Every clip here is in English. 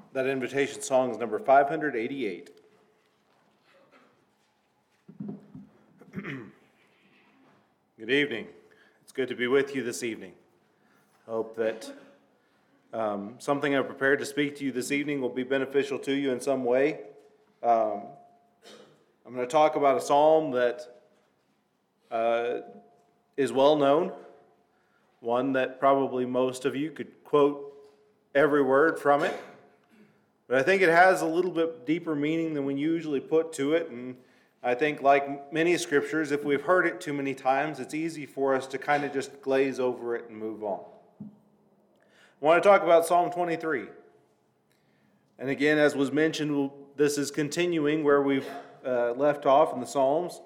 That invitation song is number 588. Good evening. It's good to be with you this evening. I hope that something I've prepared to speak to you this evening will be beneficial to you in some way. I'm going to talk about a psalm that is well known, one that probably most of you could quote every word from it. But I think it has a little bit deeper meaning than we usually put to it, and I think like many scriptures, if we've heard it too many times, it's easy for us to kind of just glaze over it and move on. I want to talk about Psalm 23. And again, as was mentioned, this is continuing where we've left off in the Psalms.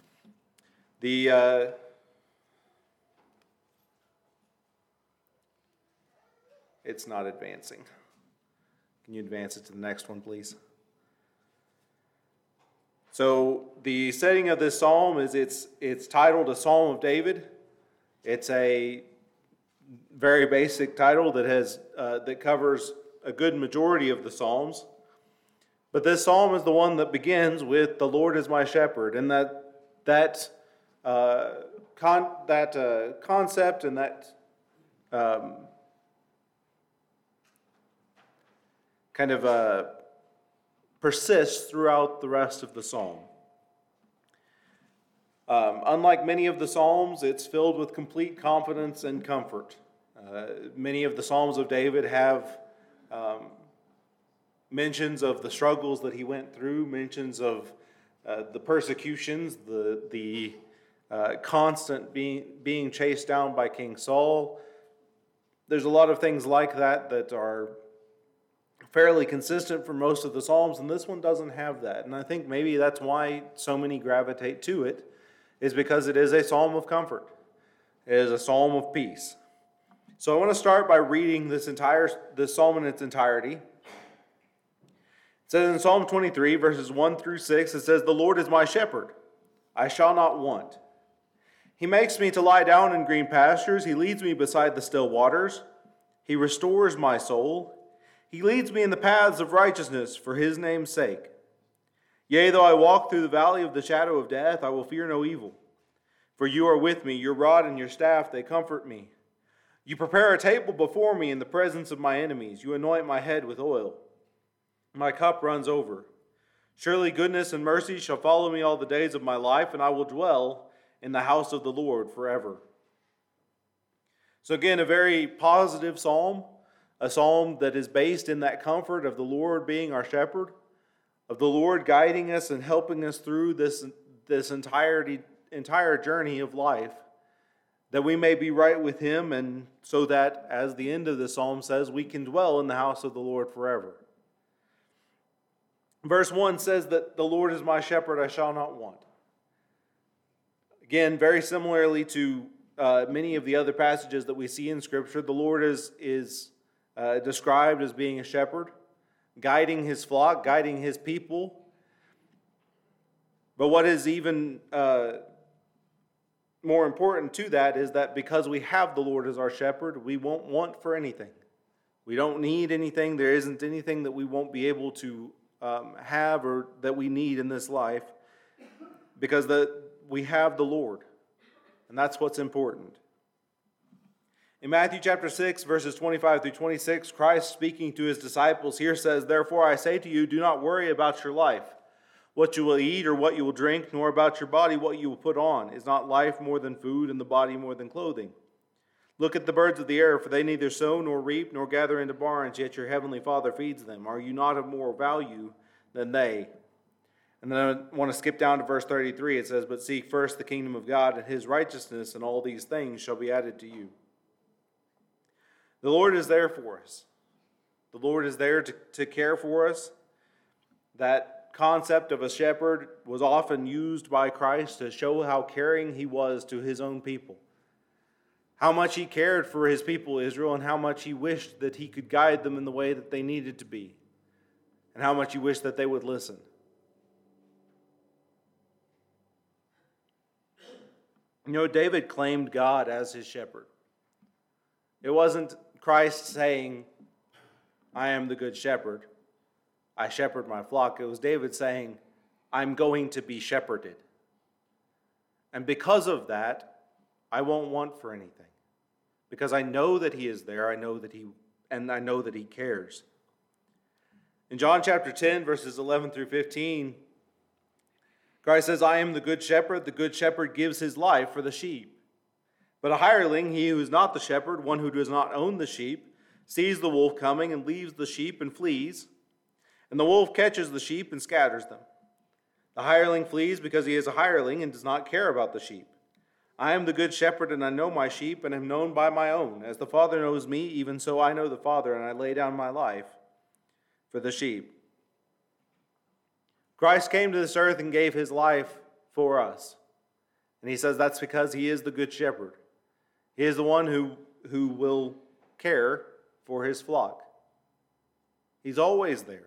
It's not advancing. Can you advance it to the next one, please? So the setting of this psalm is it's titled a Psalm of David. It's a very basic title that covers a good majority of the psalms. But this psalm is the one that begins with "The Lord is my shepherd," and that concept and that kind of persists throughout the rest of the psalm. Unlike many of the psalms, it's filled with complete confidence and comfort. Many of the psalms of David have mentions of the struggles that he went through, mentions of the persecutions, the constant being chased down by King Saul. There's a lot of things like that are fairly consistent for most of the Psalms, and this one doesn't have that. And I think maybe that's why so many gravitate to it, is because it is a psalm of comfort. It is a psalm of peace. So I want to start by reading this psalm in its entirety. It says in Psalm 23, verses 1 through 6, it says, "The Lord is my shepherd, I shall not want. He makes me to lie down in green pastures. He leads me beside the still waters. He restores my soul. He leads me in the paths of righteousness for his name's sake. Yea, though I walk through the valley of the shadow of death, I will fear no evil. For you are with me, your rod and your staff, they comfort me. You prepare a table before me in the presence of my enemies. You anoint my head with oil. My cup runs over. Surely goodness and mercy shall follow me all the days of my life, and I will dwell in the house of the Lord forever." So again, a very positive psalm. A psalm that is based in that comfort of the Lord being our shepherd, of the Lord guiding us and helping us through this entire journey of life, that we may be right with him, and so that, as the end of the psalm says, we can dwell in the house of the Lord forever. Verse 1 says that the Lord is my shepherd, I shall not want. Again, very similarly to many of the other passages that we see in Scripture, the Lord is described as being a shepherd, guiding his flock, guiding his people. But what is even more important to that is that because we have the Lord as our shepherd, we won't want for anything. We don't need anything. There isn't anything that we won't be able to have or that we need in this life, because we have the Lord, and that's what's important. In Matthew chapter 6, verses 25 through 26, Christ speaking to his disciples here says, "Therefore I say to you, do not worry about your life, what you will eat or what you will drink, nor about your body, what you will put on. Is not life more than food, and the body more than clothing? Look at the birds of the air, for they neither sow nor reap nor gather into barns, yet your heavenly Father feeds them. Are you not of more value than they?" And then I want to skip down to verse 33. It says, "But seek first the kingdom of God and his righteousness, and all these things shall be added to you." The Lord is there for us. The Lord is there to care for us. That concept of a shepherd was often used by Christ to show how caring he was to his own people. How much he cared for his people Israel, and how much he wished that he could guide them in the way that they needed to be. And how much he wished that they would listen. You know, David claimed God as his shepherd. It wasn't Christ saying, I am the good shepherd. I shepherd my flock. It was David saying, I'm going to be shepherded. And because of that, I won't want for anything. Because I know that he is there, I know that he cares. In John chapter 10, verses 11 through 15, Christ says, I am the good shepherd gives his life for the sheep. But a hireling, he who is not the shepherd, one who does not own the sheep, sees the wolf coming and leaves the sheep and flees. And the wolf catches the sheep and scatters them. The hireling flees because he is a hireling and does not care about the sheep. I am the good shepherd, and I know my sheep, and am known by my own. As the Father knows me, even so I know the Father, and I lay down my life for the sheep. Christ came to this earth and gave his life for us. And he says that's because he is the good shepherd. He is the one who will care for his flock. He's always there.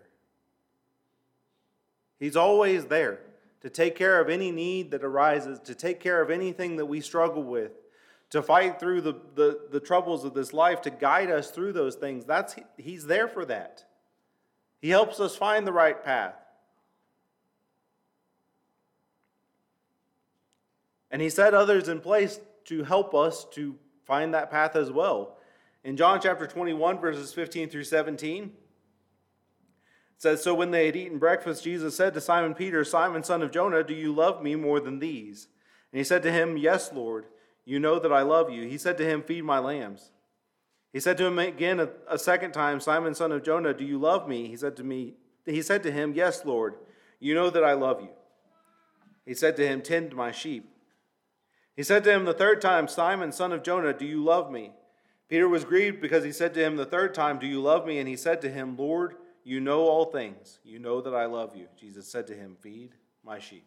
He's always there to take care of any need that arises, to take care of anything that we struggle with, to fight through the troubles of this life, to guide us through those things. He's there for that. He helps us find the right path. And he set others in place to help us to find that path as well. In John chapter 21, verses 15 through 17, it says, So when they had eaten breakfast, Jesus said to Simon Peter, Simon, son of Jonah, do you love me more than these? And he said to him, Yes, Lord, you know that I love you. He said to him, Feed my lambs. He said to him again a second time, Simon, son of Jonah, do you love me? He said to him, Yes, Lord, you know that I love you. He said to him, Tend my sheep. He said to him the third time, Simon, son of Jonah, do you love me? Peter was grieved because he said to him the third time, Do you love me? And he said to him, Lord, you know all things. You know that I love you. Jesus said to him, Feed my sheep.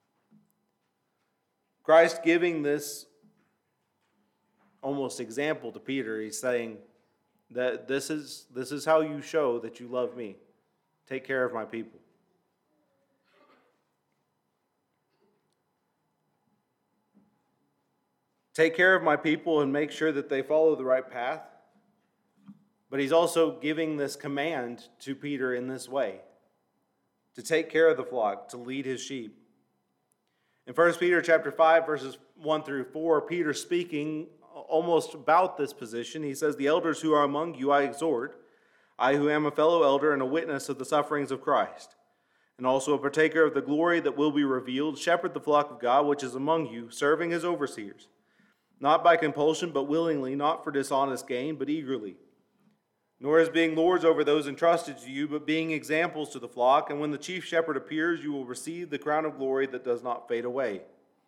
Christ giving this almost example to Peter, he's saying that this is how you show that you love me. Take care of my people. Take care of my people and make sure that they follow the right path. But he's also giving this command to Peter in this way, to take care of the flock, to lead his sheep. In 1 Peter chapter 5, verses 1 through 4, Peter speaking almost about this position. He says, The elders who are among you I exhort, I who am a fellow elder and a witness of the sufferings of Christ, and also a partaker of the glory that will be revealed, shepherd the flock of God which is among you, serving as overseers, not by compulsion, but willingly, not for dishonest gain, but eagerly. Nor as being lords over those entrusted to you, but being examples to the flock. And when the chief shepherd appears, you will receive the crown of glory that does not fade away.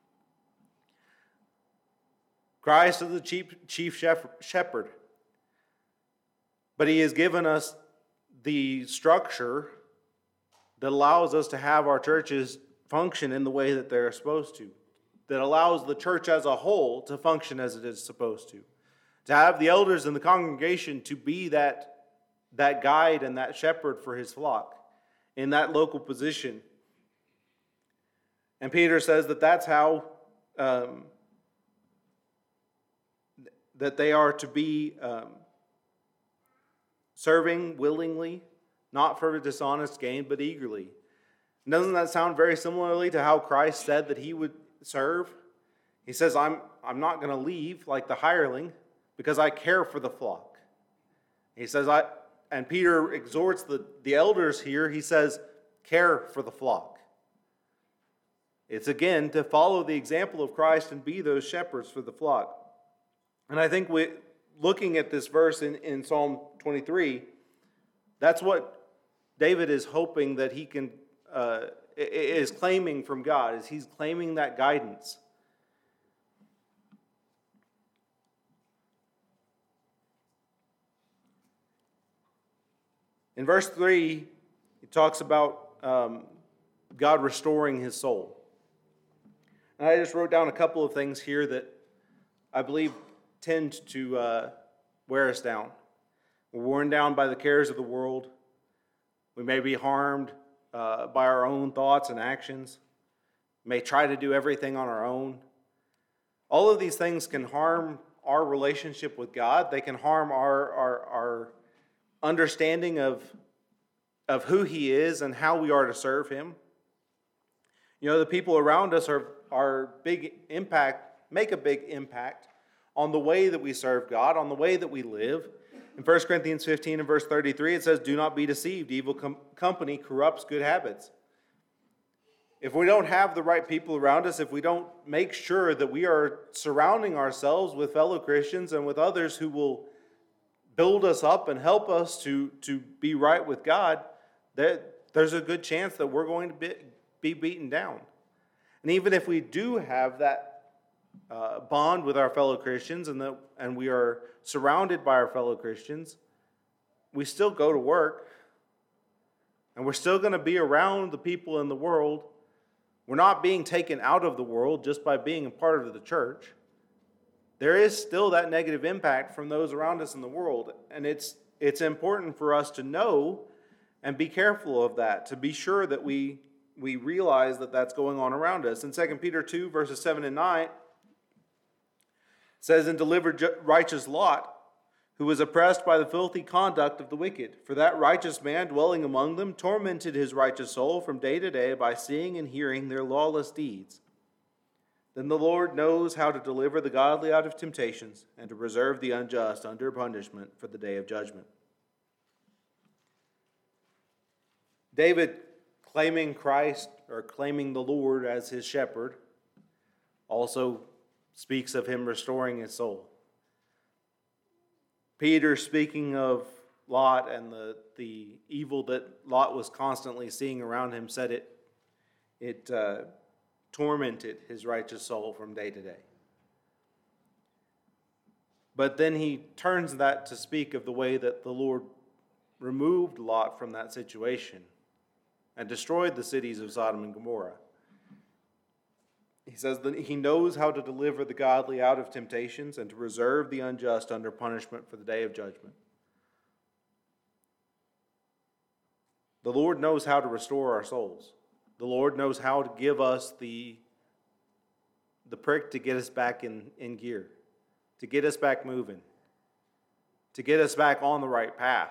Christ is the chief shepherd. But he has given us the structure that allows us to have our churches function in the way that they're supposed to. That allows the church as a whole to function as it is supposed to. To have the elders in the congregation to be that guide and that shepherd for his flock in that local position. And Peter says that that's how that they are to be serving willingly, not for dishonest gain, but eagerly. And doesn't that sound very similarly to how Christ said that he would serve? He says, I'm not going to leave like the hireling because I care for the flock. He says, and Peter exhorts the elders here, he says, care for the flock. It's again to follow the example of Christ and be those shepherds for the flock. And I think looking at this verse in Psalm 23, that's what David is hoping that he can, is claiming from God, is he's claiming that guidance. In verse 3, he talks about God restoring his soul. And I just wrote down a couple of things here that I believe tend to wear us down. We're worn down by the cares of the world. We may be harmed by our own thoughts and actions. We may try to do everything on our own. All of these things can harm our relationship with God. They can harm our understanding of who he is and how we are to serve him. You know, the people around us make a big impact on the way that we serve God, on the way that we live. In 1 Corinthians 15 and verse 33, it says, "Do not be deceived. Evil company corrupts good habits." If we don't have the right people around us, if we don't make sure that we are surrounding ourselves with fellow Christians and with others who will build us up and help us to be right with God, there's a good chance that we're going to be beaten down. And even if we do have that bond with our fellow Christians and we are surrounded by our fellow Christians, we still go to work and we're still going to be around the people in the world. We're not being taken out of the world just by being a part of the church. There is still that negative impact from those around us in the world, and it's important for us to know and be careful of that, to be sure that we realize that that's going on around us. In 2 Peter 2, verses 7 and 9, it says, "And delivered righteous Lot, who was oppressed by the filthy conduct of the wicked. For that righteous man dwelling among them tormented his righteous soul from day to day by seeing and hearing their lawless deeds. Then the Lord knows how to deliver the godly out of temptations and to preserve the unjust under punishment for the day of judgment." David, claiming Christ or claiming the Lord as his shepherd, also speaks of him restoring his soul. Peter, speaking of Lot and the evil that Lot was constantly seeing around him, said it tormented his righteous soul from day to day. But then he turns that to speak of the way that the Lord removed Lot from that situation and destroyed the cities of Sodom and Gomorrah. He says that he knows how to deliver the godly out of temptations and to reserve the unjust under punishment for the day of judgment. The Lord knows how to restore our souls. The Lord knows how to give us the prick to get us back in gear, to get us back moving, to get us back on the right path.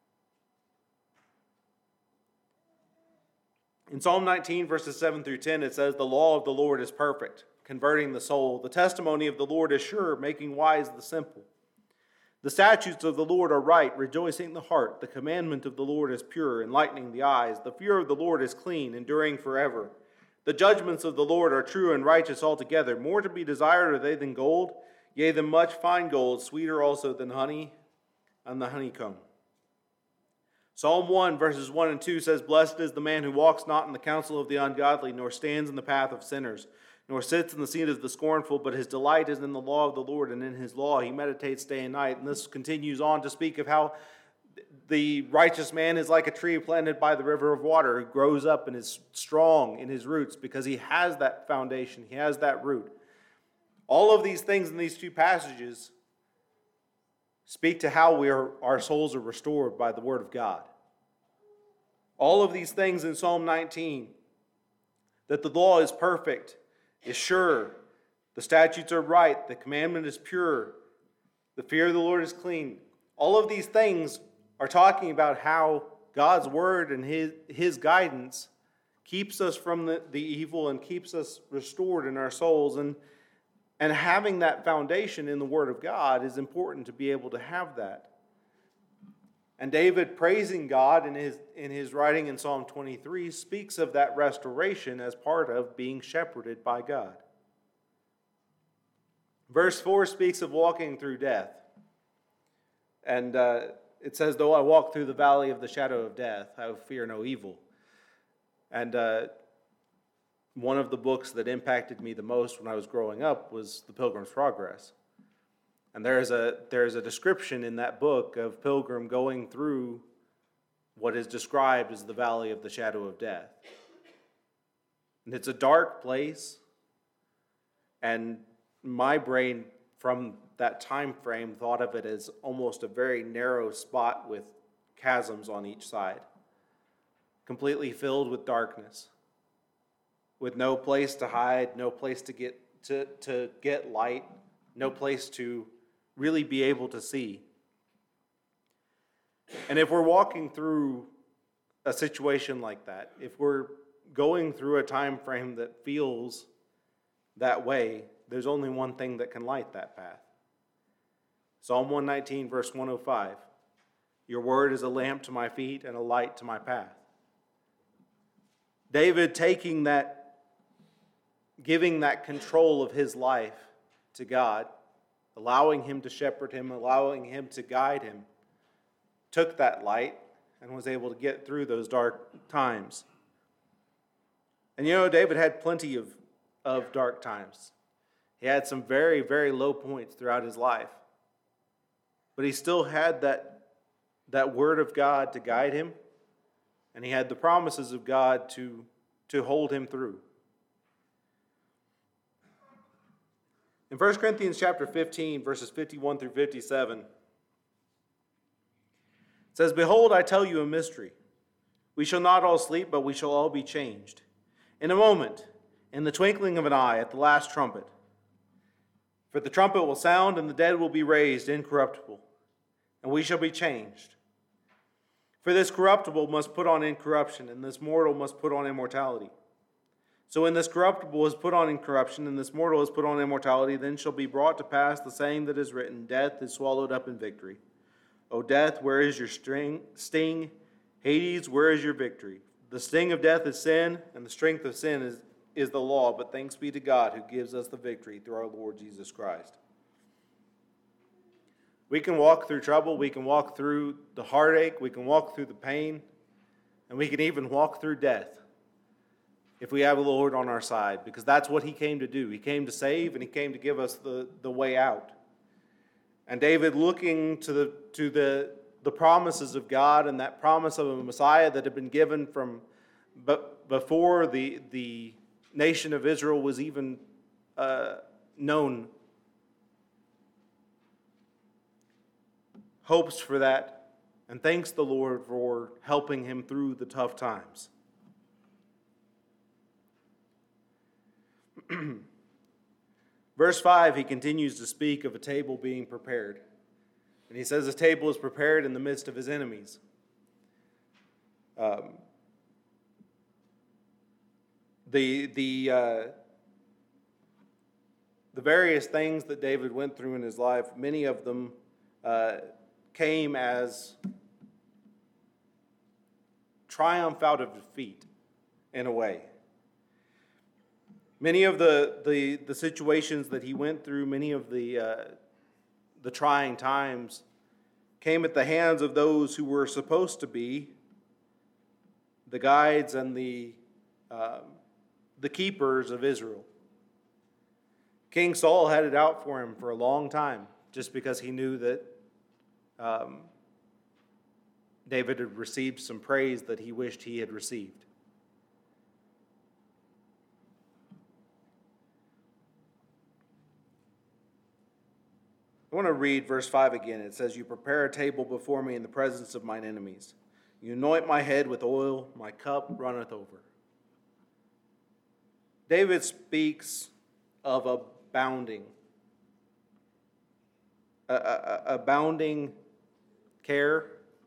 In Psalm 19, verses 7 through 10, it says, "The law of the Lord is perfect, converting the soul. The testimony of the Lord is sure, making wise the simple. The statutes of the Lord are right, rejoicing the heart. The commandment of the Lord is pure, enlightening the eyes. The fear of the Lord is clean, enduring forever. The judgments of the Lord are true and righteous altogether. More to be desired are they than gold, yea, than much fine gold, sweeter also than honey and the honeycomb." Psalm 1, verses 1 and 2 says, "Blessed is the man who walks not in the counsel of the ungodly, nor stands in the path of sinners, nor sits in the seat of the scornful, but his delight is in the law of the Lord, and in his law he meditates day and night." And this continues on to speak of how the righteous man is like a tree planted by the river of water, who grows up and is strong in his roots because he has that foundation, he has that root. All of these things in these two passages speak to how our souls are restored by the Word of God. All of these things in Psalm 19, that the law is perfect, is sure, the statutes are right, the commandment is pure, the fear of the Lord is clean. All of these things are talking about how God's Word and His guidance keeps us from the evil and keeps us restored in our souls. And having that foundation in the Word of God is important to be able to have that. And David, praising God in his writing in Psalm 23, speaks of that restoration as part of being shepherded by God. Verse 4 speaks of walking through death. And it says, "Though I walk through the valley of the shadow of death, I will fear no evil." And one of the books that impacted me the most when I was growing up was The Pilgrim's Progress. And there is a description in that book of Pilgrim going through what is described as the valley of the shadow of death. And it's a dark place, and my brain from that time frame thought of it as almost a very narrow spot with chasms on each side, completely filled with darkness, with no place to hide, no place to get light, no place to really be able to see. And if we're walking through a situation like that, if we're going through a time frame that feels that way, there's only one thing that can light that path. Psalm 119, verse 105. Your word is a lamp to my feet and a light to my path. David giving that control of his life to God, allowing him to shepherd him, allowing him to guide him, took that light and was able to get through those dark times. And David had plenty of dark times. He had some very, very low points throughout his life. But he still had that word of God to guide him, and he had the promises of God to hold him through. In 1 Corinthians chapter 15, verses 51 through 57, it says, Behold, I tell you a mystery. We shall not all sleep, but we shall all be changed. In a moment, in the twinkling of an eye, at the last trumpet. For the trumpet will sound, and the dead will be raised incorruptible, and we shall be changed. For this corruptible must put on incorruption, and this mortal must put on immortality. So when this corruptible is put on incorruption, and this mortal is put on immortality, then shall be brought to pass the saying that is written, Death is swallowed up in victory. O death, where is your sting? Hades, where is your victory? The sting of death is sin, and the strength of sin is the law, but thanks be to God who gives us the victory through our Lord Jesus Christ. We can walk through trouble, we can walk through the heartache, we can walk through the pain, and we can even walk through death if we have the Lord on our side, because that's what he came to do. He came to save, and he came to give us the way out. And David, looking to the promises of God and that promise of a Messiah that had been given from before the nation of Israel was even known, hopes for that, and thanks the Lord for helping him through the tough times. Verse 5, he continues to speak of a table being prepared. And he says a table is prepared in the midst of his enemies. The various things that David went through in his life, many of them came as triumph out of defeat, in a way. Many of the situations that he went through, many of the trying times, came at the hands of those who were supposed to be the guides and the keepers of Israel. King Saul had it out for him for a long time, just because he knew that David had received some praise that he wished he had received. I want to read verse 5 again. It says, You prepare a table before me in the presence of mine enemies. You anoint my head with oil, my cup runneth over. David speaks of abounding care,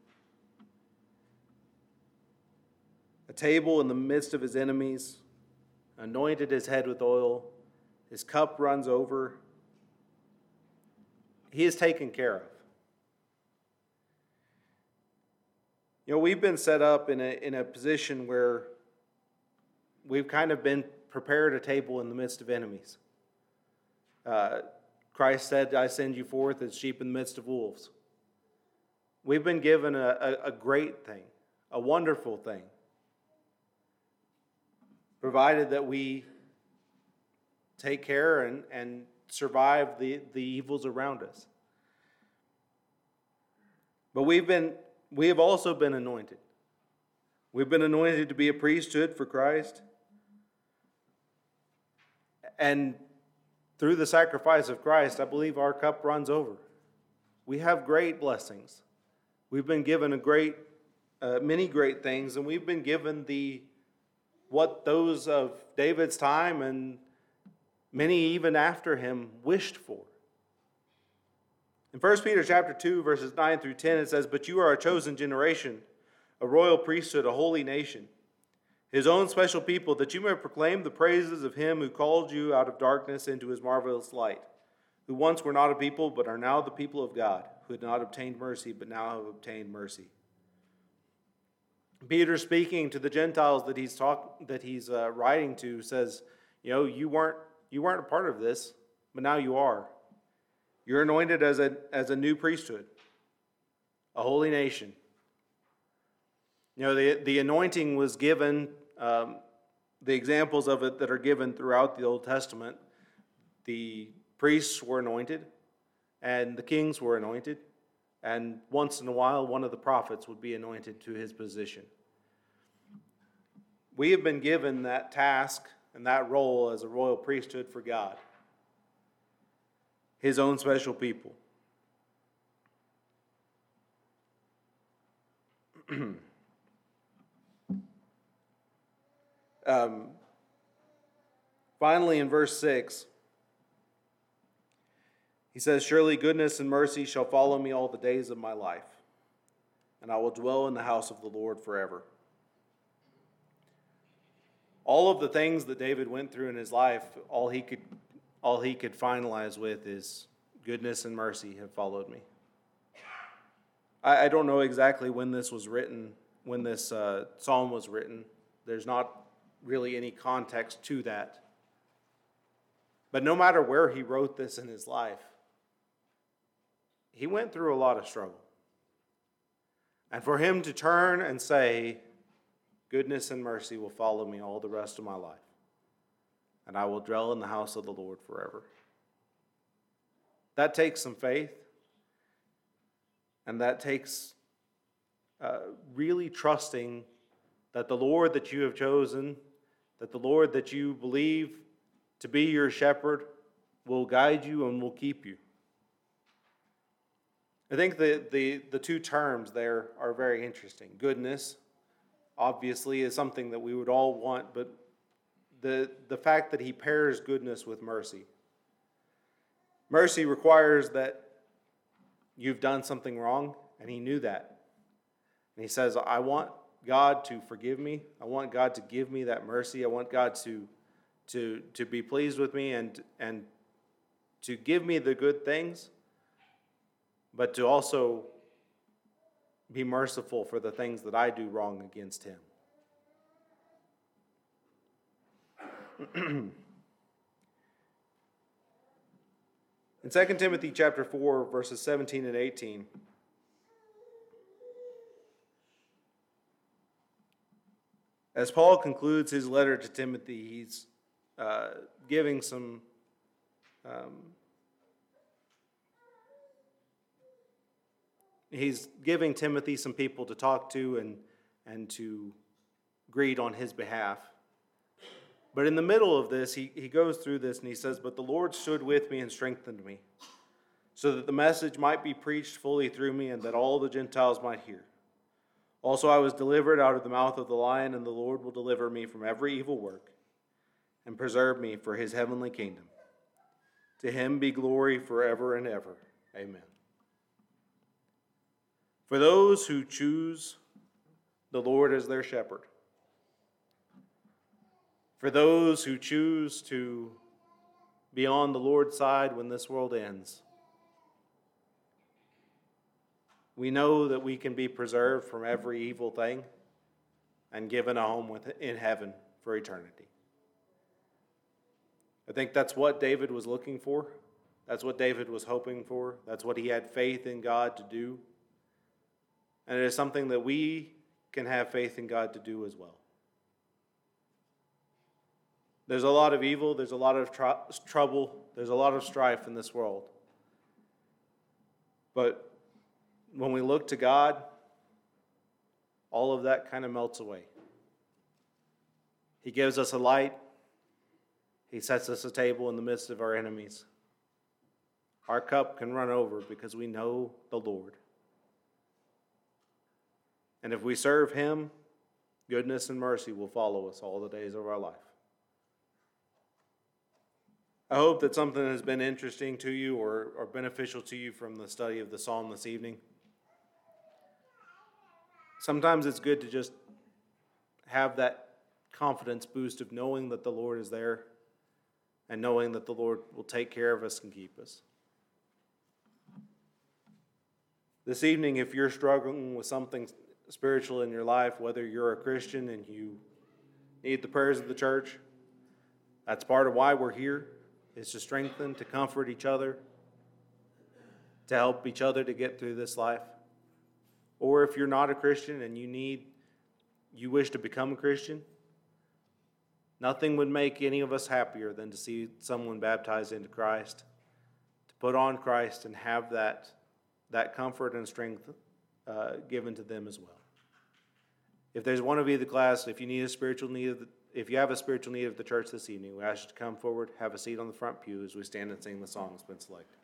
a table in the midst of his enemies, anointed his head with oil, his cup runs over. He is taken care of. We've been set up in a position where we've kind of been prepared a table in the midst of enemies. Christ said, I send you forth as sheep in the midst of wolves. We've been given a great thing, a wonderful thing, provided that we take care and survive the evils around us. But we have also been anointed. We've been anointed to be a priesthood for Christ. And through the sacrifice of Christ, I believe our cup runs over. We have great blessings. We've been given many great things, and we've been given what those of David's time and many even after him wished for. In 1 Peter chapter 2, verses 9 through 10, it says, "But you are a chosen generation, a royal priesthood, a holy nation, his own special people, that you may proclaim the praises of him who called you out of darkness into his marvelous light, who once were not a people, but are now the people of God, who had not obtained mercy, but now have obtained mercy." Peter, speaking to the Gentiles that he's writing to, says, you weren't a part of this, but now you are. You're anointed as a new priesthood, a holy nation. The anointing was given, the examples of it that are given throughout the Old Testament. The priests were anointed, and the kings were anointed, and once in a while, one of the prophets would be anointed to his position. We have been given that task and that role as a royal priesthood for God, his own special people. Finally, in verse 6, he says, "Surely goodness and mercy shall follow me all the days of my life, and I will dwell in the house of the Lord forever." All of the things that David went through in his life, all he could finalize with is goodness and mercy have followed me. I don't know exactly when this was written, when this psalm was written. There's not really any context to that. But no matter where he wrote this in his life, he went through a lot of struggle. And for him to turn and say, "Goodness and mercy will follow me all the rest of my life, and I will dwell in the house of the Lord forever." That takes some faith, and that takes really trusting that the Lord that you have chosen, that the Lord that you believe to be your shepherd, will guide you and will keep you. I think the two terms there are very interesting. Goodness, obviously, is something that we would all want, but the fact that he pairs goodness with mercy. Mercy requires that you've done something wrong, and he knew that. And he says, I want God to forgive me. I want God to give me that mercy. I want God to be pleased with me and to give me the good things, but to also be merciful for the things that I do wrong against him. In 2 Timothy chapter 4, verses 17 and 18, as Paul concludes his letter to Timothy, he's giving some he's giving Timothy some people to talk to and to greet on his behalf. But in the middle of this, he goes through this and he says, "But the Lord stood with me and strengthened me, so that the message might be preached fully through me and that all the Gentiles might hear. Also I was delivered out of the mouth of the lion, and the Lord will deliver me from every evil work and preserve me for his heavenly kingdom. To him be glory forever and ever. Amen." For those who choose the Lord as their shepherd, for those who choose to be on the Lord's side when this world ends, we know that we can be preserved from every evil thing and given a home in heaven for eternity. I think that's what David was looking for. That's what David was hoping for. That's what he had faith in God to do. And it is something that we can have faith in God to do as well. There's a lot of evil, there's a lot of trouble, there's a lot of strife in this world. But when we look to God, all of that kind of melts away. He gives us a light. He sets us a table in the midst of our enemies. Our cup can run over because we know the Lord. And if we serve him, goodness and mercy will follow us all the days of our life. I hope that something has been interesting to you or beneficial to you from the study of the psalm this evening. Sometimes it's good to just have that confidence boost of knowing that the Lord is there and knowing that the Lord will take care of us and keep us. This evening, if you're struggling with something spiritual in your life, whether you're a Christian and you need the prayers of the church, that's part of why we're here, is to strengthen, to comfort each other, to help each other to get through this life. Or if you're not a Christian and you wish to become a Christian, nothing would make any of us happier than to see someone baptized into Christ, to put on Christ and have that comfort and strength given to them as well. If there's one of you in the class, if you have a spiritual need of the church this evening, we ask you to come forward, have a seat on the front pew as we stand and sing the song that's been selected.